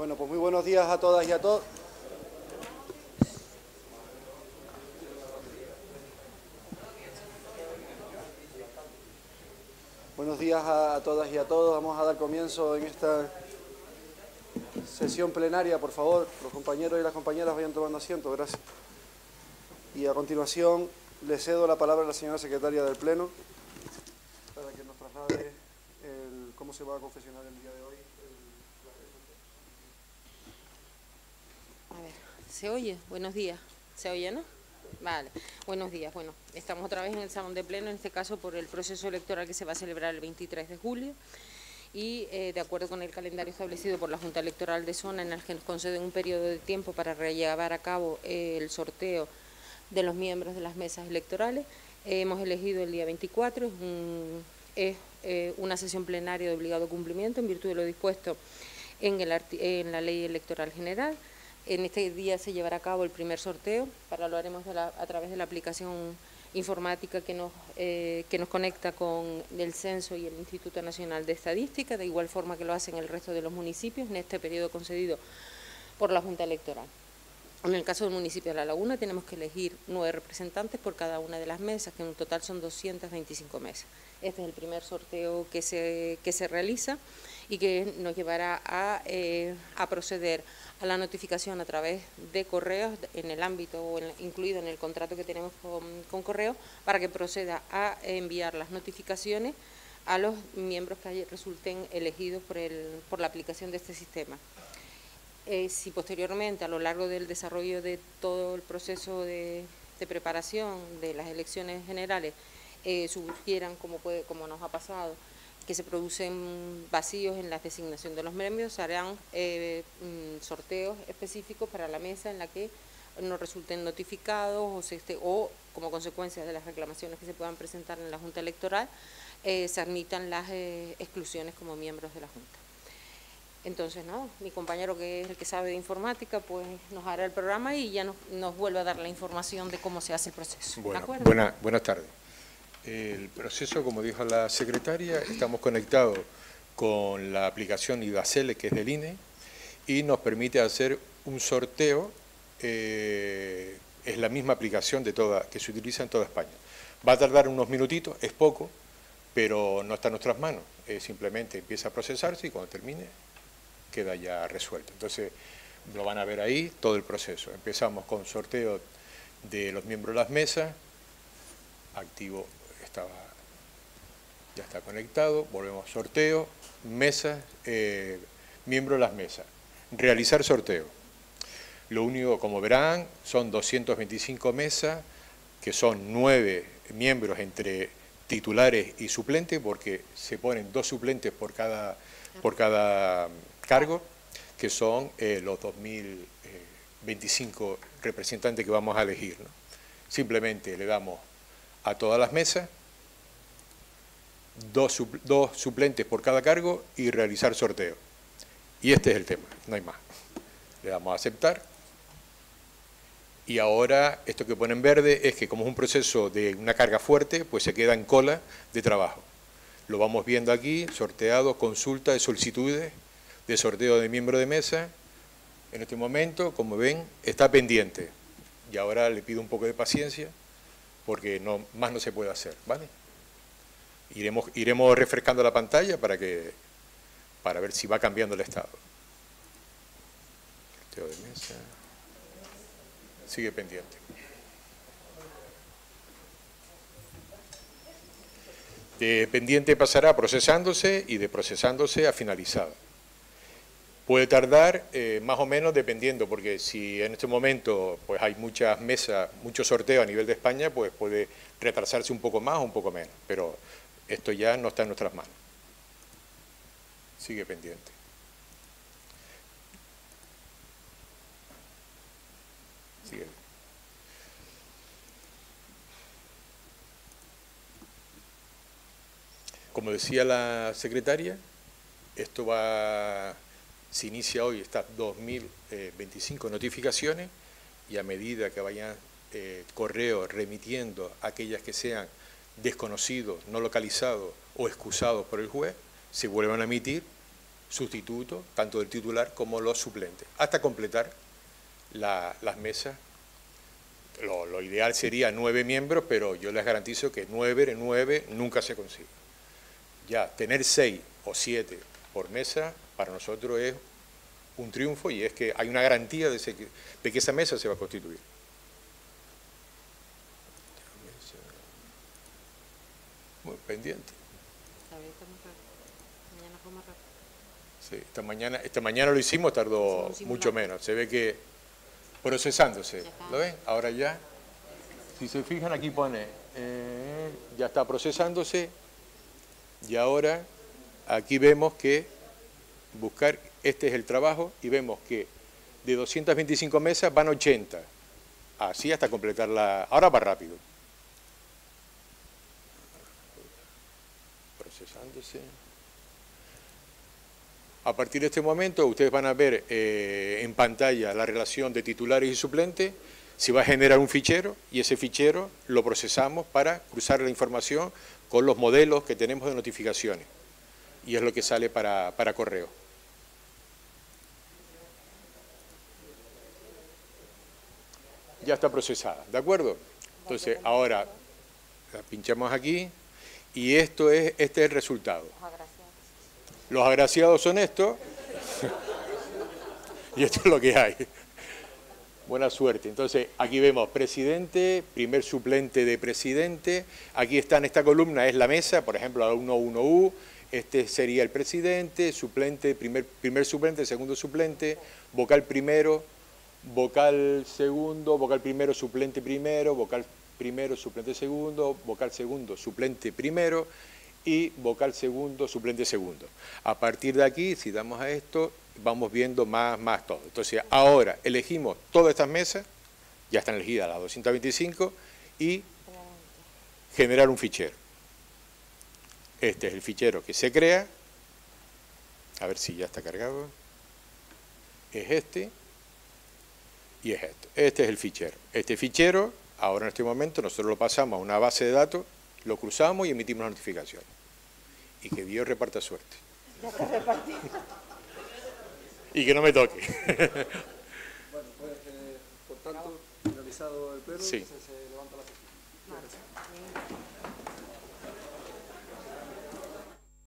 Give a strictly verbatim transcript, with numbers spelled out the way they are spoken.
Bueno, pues muy buenos días a todas y a todos. Buenos días a todas y a todos. Vamos a dar comienzo en esta sesión plenaria. Por favor, los compañeros y las compañeras vayan tomando asiento. Gracias. Y a continuación le cedo la palabra a la señora secretaria del Pleno para que nos traslade el, cómo se va a confesionar el día de hoy. A ver, ¿se oye? Buenos días. ¿Se oye, no? Vale. Buenos días. Bueno, estamos otra vez en el Salón de Pleno, en este caso por el proceso electoral que se va a celebrar el veintitrés de julio. Y eh, de acuerdo con el calendario establecido por la Junta Electoral de Zona, en el que nos conceden un periodo de tiempo para llevar a cabo eh, el sorteo de los miembros de las mesas electorales, eh, hemos elegido el día veinticuatro, es, un, es eh, una sesión plenaria de obligado cumplimiento en virtud de lo dispuesto en, el, en la Ley Electoral General. En este día se llevará a cabo el primer sorteo, para lo haremos de la, a través de la aplicación informática que nos, eh, que nos conecta con el Censo y el Instituto Nacional de Estadística, de igual forma que lo hacen el resto de los municipios en este periodo concedido por la Junta Electoral. En el caso del municipio de La Laguna tenemos que elegir nueve representantes por cada una de las mesas, que en total son doscientas veinticinco mesas. Este es el primer sorteo que se, que se realiza y que nos llevará a, eh, a proceder a la notificación a través de correos en el ámbito, o en, incluido en el contrato que tenemos con, con correo, para que proceda a enviar las notificaciones a los miembros que resulten elegidos por, el, por la aplicación de este sistema. Eh, si posteriormente, a lo largo del desarrollo de todo el proceso de, de preparación de las elecciones generales, eh, surgieran, como, puede, como nos ha pasado, que se producen vacíos en la designación de los miembros, se harán eh, sorteos específicos para la mesa en la que no resulten notificados o, se esté, o como consecuencia de las reclamaciones que se puedan presentar en la Junta Electoral, eh, se admitan las eh, exclusiones como miembros de la Junta. Entonces, no, mi compañero, que es el que sabe de informática, pues nos hará el programa y ya nos, nos vuelve a dar la información de cómo se hace el proceso. Bueno, ¿De acuerdo? buena, buenas tardes. El proceso, como dijo la secretaria, estamos conectados con la aplicación IDACELE, que es del I N E, y nos permite hacer un sorteo, eh, es la misma aplicación de toda, que se utiliza en toda España. Va a tardar unos minutitos, es poco, pero no está en nuestras manos, eh, simplemente empieza a procesarse y cuando termine queda ya resuelto. Entonces, lo van a ver ahí todo el proceso. Empezamos con sorteo de los miembros de las mesas, activo, estaba, ya está conectado, volvemos sorteo, mesas, eh, miembros de las mesas. Realizar sorteo. Lo único, como verán, son doscientas veinticinco mesas, que son nueve miembros entre titulares y suplentes, porque se ponen dos suplentes por cada, por cada cargo, que son eh, los dos mil veinticinco representantes que vamos a elegir, ¿no? Simplemente le damos a todas las mesas dos, dos suplentes por cada cargo y realizar sorteo. Y este es el tema, no hay más. Le damos a aceptar. Y ahora, esto que pone en verde es que como es un proceso de una carga fuerte, pues se queda en cola de trabajo. Lo vamos viendo aquí, sorteado, consulta de solicitudes de sorteo de miembro de mesa. En este momento, como ven, está pendiente. Y ahora le pido un poco de paciencia, porque no, más no se puede hacer, ¿vale? Iremos, iremos refrescando la pantalla para, que, para ver si va cambiando el estado. Sorteo de mesa. Sigue pendiente. De pendiente pasará a procesándose y de procesándose a finalizado. Puede tardar eh, más o menos dependiendo, porque si en este momento pues hay muchas mesas, mucho sorteo a nivel de España, pues puede retrasarse un poco más o un poco menos, pero esto ya no está en nuestras manos. Sigue pendiente. Sigue. Como decía la secretaria, esto va... Se inicia hoy estas dos mil veinticinco notificaciones y a medida que vayan eh, correos remitiendo aquellas que sean desconocidos, no localizados o excusados por el juez, se vuelvan a emitir sustitutos, tanto del titular como los suplentes, hasta completar la, las mesas. Lo, lo ideal sería nueve miembros, pero yo les garantizo que nueve, nueve nunca se consigue. Ya, tener seis o siete por mesa, para nosotros es un triunfo, y es que hay una garantía de, ese, de que esa mesa se va a constituir. Muy pendiente. Sí, esta mañana, esta mañana lo hicimos, tardó mucho menos. Se ve que procesándose. ¿Lo ven? Ahora ya. Si se fijan, aquí pone, eh, ya está procesándose. Y ahora aquí vemos que buscar, este es el trabajo, y vemos que de doscientas veinticinco mesas van ochenta. Así hasta completarla. Ahora va rápido. Procesándose. A partir de este momento ustedes van a ver eh, en pantalla la relación de titulares y suplentes. Se va a generar un fichero y ese fichero lo procesamos para cruzar la información con los modelos que tenemos de notificaciones. Y es lo que sale para, para correo. Ya está procesada, ¿de acuerdo? Entonces ahora la pinchamos aquí y esto es, este es el resultado. Los agraciados son estos y esto es lo que hay. Buena suerte. Entonces, aquí vemos presidente, primer suplente de presidente. Aquí está en esta columna, es la mesa, por ejemplo, la uno uno U. Este sería el presidente, suplente, primer, primer suplente, segundo suplente, vocal primero, vocal segundo, vocal primero, suplente primero, vocal primero, suplente segundo, vocal segundo, suplente primero y vocal segundo, suplente segundo. A partir de aquí, si damos a esto, vamos viendo más, más todo. Entonces, ahora elegimos todas estas mesas, ya están elegidas las doscientas veinticinco, y generar un fichero. Este es el fichero que se crea, a ver si ya está cargado, es este, y es esto. Este es el fichero. Este fichero, ahora en este momento, nosotros lo pasamos a una base de datos, lo cruzamos y emitimos la notificación. Y que Dios reparta suerte. Ya está repartido. Y que no me toque. Bueno, pues, eh, por tanto, finalizado el pleno, sí. se, se